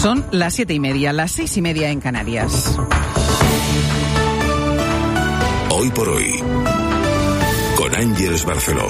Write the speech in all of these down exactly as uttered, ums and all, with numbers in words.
Son las siete y media, las seis y media en Canarias. Hoy por hoy, con Ángeles Barceló.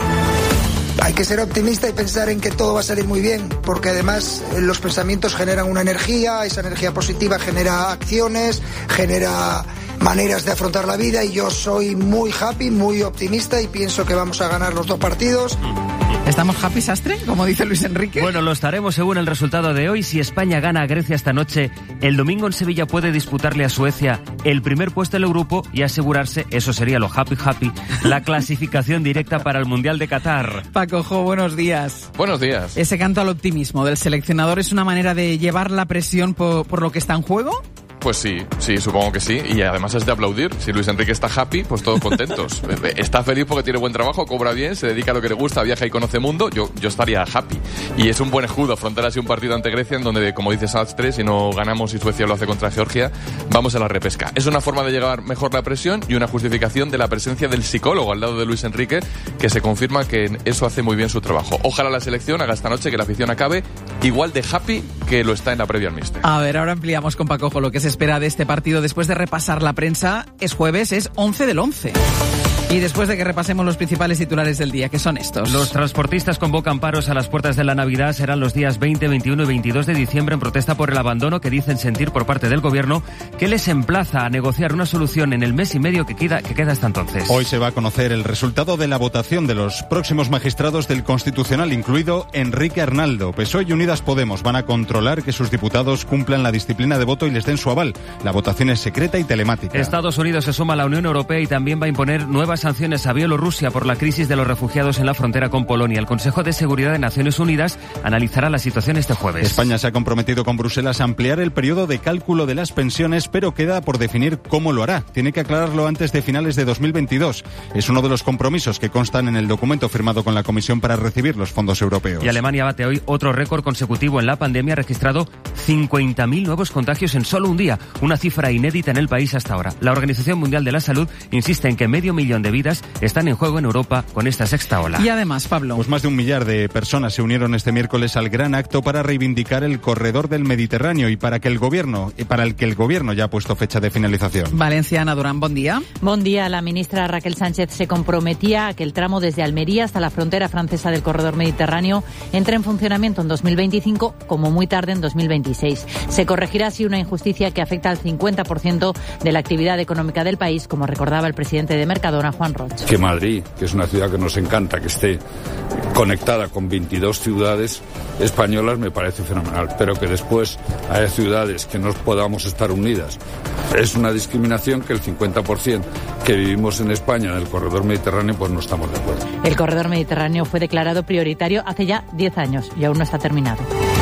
Hay que ser optimista y pensar en que todo va a salir muy bien, porque además los pensamientos generan una energía, esa energía positiva genera acciones, genera maneras de afrontar la vida, y yo soy muy happy, muy optimista y pienso que vamos a ganar los dos partidos. ¿Estamos happy, Sastre, como dice Luis Enrique? Bueno, lo estaremos según el resultado de hoy. Si España gana a Grecia esta noche, el domingo en Sevilla puede disputarle a Suecia el primer puesto en el grupo y asegurarse, eso sería lo happy happy, la clasificación directa para el Mundial de Qatar. Paco Jo, buenos días. Buenos días. ¿Ese canto al optimismo del seleccionador es una manera de llevar la presión por, por lo que está en juego? Pues sí, sí, supongo que sí. Y además es de aplaudir. Si Luis Enrique está happy, pues todos contentos. Está feliz porque tiene buen trabajo, cobra bien, se dedica a lo que le gusta, viaja y conoce mundo. Yo, yo estaría happy. Y es un buen escudo afrontar así un partido ante Grecia en donde, como dice Sastre, si no ganamos y Suecia lo hace contra Georgia, vamos a la repesca. Es una forma de llevar mejor la presión y una justificación de la presencia del psicólogo al lado de Luis Enrique, que se confirma que eso hace muy bien su trabajo. Ojalá la selección haga esta noche que la afición acabe igual de happy que lo está en la previa al míster. A ver, ahora ampliamos con Paco Jo lo que se espera de este partido después de repasar la prensa. Es jueves, es once del once. Y después de que repasemos los principales titulares del día, que son estos. Los transportistas convocan paros a las puertas de la Navidad. Serán los días veinte, veintiuno y veintidós de diciembre en protesta por el abandono que dicen sentir por parte del gobierno, que les emplaza a negociar una solución en el mes y medio que queda, que queda hasta entonces. Hoy se va a conocer el resultado de la votación de los próximos magistrados del Constitucional, incluido Enrique Arnaldo. P S O E y Unidas Podemos van a controlar que sus diputados cumplan la disciplina de voto y les den su aval. La votación es secreta y telemática. Estados Unidos se suma a la Unión Europea y también va a imponer nuevas sanciones a Bielorrusia por la crisis de los refugiados en la frontera con Polonia. El Consejo de Seguridad de Naciones Unidas analizará la situación este jueves. España se ha comprometido con Bruselas a ampliar el periodo de cálculo de las pensiones, pero queda por definir cómo lo hará. Tiene que aclararlo antes de finales de dos mil veintidós. Es uno de los compromisos que constan en el documento firmado con la Comisión para recibir los fondos europeos. Y Alemania bate hoy otro récord consecutivo en la pandemia. Ha registrado cincuenta mil nuevos contagios en solo un día, una cifra inédita en el país hasta ahora. La Organización Mundial de la Salud insiste en que medio millón de vidas están en juego en Europa con esta sexta ola. Y además, Pablo, pues más de un millar de personas se unieron este miércoles al gran acto para reivindicar el corredor del Mediterráneo y para que el gobierno, y para el que el gobierno ya ha puesto fecha de finalización. Valencia, Ana Durán, buen día. Buen día. La ministra Raquel Sánchez se comprometía a que el tramo desde Almería hasta la frontera francesa del corredor mediterráneo entre en funcionamiento en dos mil veinticinco, como muy tarde en dos mil veintiséis. Se corregirá así una injusticia que afecta al cincuenta por ciento de la actividad económica del país, como recordaba el presidente de Mercadona, Juan Roch. Que Madrid, que es una ciudad que nos encanta, que esté conectada con veintidós ciudades españolas, me parece fenomenal, pero que después haya ciudades que no podamos estar unidas. Es una discriminación que el cincuenta por ciento que vivimos en España, en el corredor mediterráneo, pues no estamos de acuerdo. El corredor mediterráneo fue declarado prioritario hace ya diez años y aún no está terminado.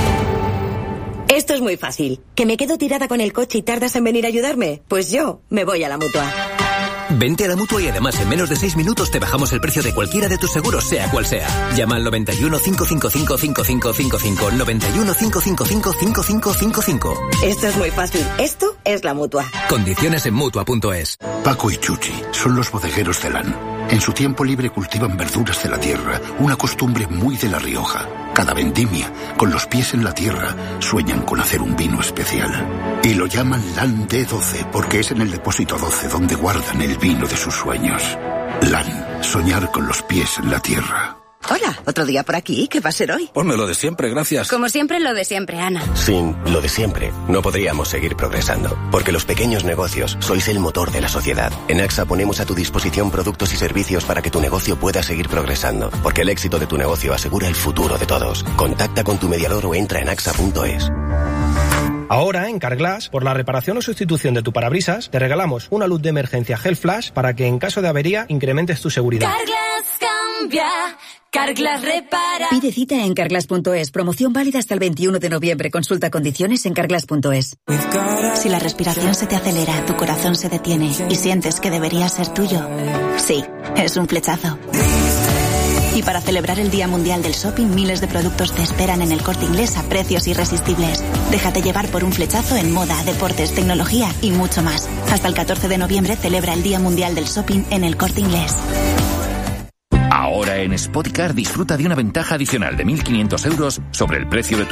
Esto es muy fácil. ¿Que me quedo tirada con el coche y tardas en venir a ayudarme? Pues yo me voy a la Mutua. Vente a la Mutua y además en menos de seis minutos te bajamos el precio de cualquiera de tus seguros, sea cual sea. Llama al noventa y uno, cinco cinco cinco, cinco cinco cinco cinco, noventa y uno, cinco cinco cinco, cinco cinco cinco cinco. Esto es muy fácil. Esto es la Mutua. Condiciones en Mutua punto es. Paco y Chuchi son los bodegueros de Lan. En su tiempo libre cultivan verduras de la tierra, una costumbre muy de La Rioja. Cada vendimia, con los pies en la tierra, sueñan con hacer un vino especial. Y lo llaman Lan D doce porque es en el depósito doce donde guardan el vino de sus sueños. Lan, soñar con los pies en la tierra. Hola, otro día por aquí. ¿Qué va a ser hoy? Ponme lo de siempre, gracias. Como siempre, lo de siempre, Ana. Sin lo de siempre, no podríamos seguir progresando, porque los pequeños negocios sois el motor de la sociedad. En AXA ponemos a tu disposición productos y servicios para que tu negocio pueda seguir progresando, porque el éxito de tu negocio asegura el futuro de todos. Contacta con tu mediador o entra en axa punto es. Ahora, en Carglass, por la reparación o sustitución de tu parabrisas, te regalamos una luz de emergencia Gel Flash para que en caso de avería incrementes tu seguridad. Carglass cambia, Carglass repara. Pide cita en carglass punto es. Promoción válida hasta el veintiuno de noviembre. Consulta condiciones en carglass punto es. Si la respiración se te acelera, tu corazón se detiene y sientes que debería ser tuyo, sí, es un flechazo. Y para celebrar el Día Mundial del Shopping, miles de productos te esperan en El Corte Inglés a precios irresistibles. Déjate llevar por un flechazo en moda, deportes, tecnología y mucho más. Hasta el catorce de noviembre celebra el Día Mundial del Shopping en El Corte Inglés. Ahora en Spoticar disfruta de una ventaja adicional de mil quinientos euros sobre el precio de tu